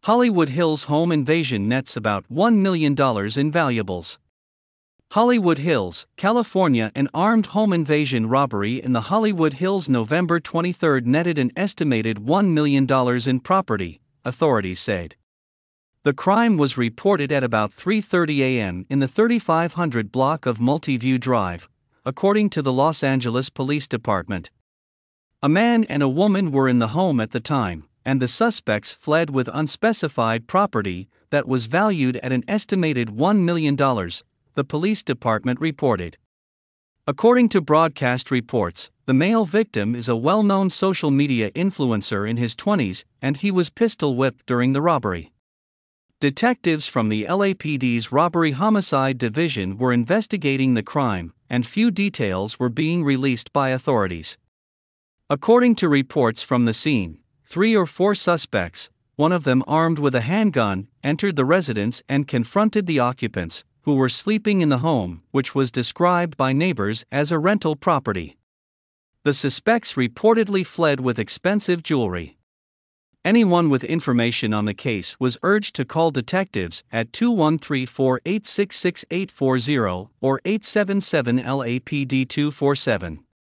Hollywood Hills home invasion nets about $1 million in valuables. Hollywood Hills, California. An armed home invasion robbery in the Hollywood Hills November 23 netted an estimated $1 million in property, authorities said. The crime was reported at about 3:30 a.m. in the 3500 block of Multiview Drive, according to the Los Angeles Police Department. A man and a woman were in the home at the time, and the suspects fled with unspecified property that was valued at an estimated $1 million, the police department reported. According to broadcast reports, the male victim is a well-known social media influencer in his 20s, and he was pistol-whipped during the robbery. Detectives from the LAPD's Robbery Homicide Division were investigating the crime, and few details were being released by authorities. According to reports from the scene, 3 or 4 suspects, one of them armed with a handgun, entered the residence and confronted the occupants, who were sleeping in the home, which was described by neighbors as a rental property. The suspects reportedly fled with expensive jewelry. Anyone with information on the case was urged to call detectives at 213-486-6840 or 877-LAPD 247.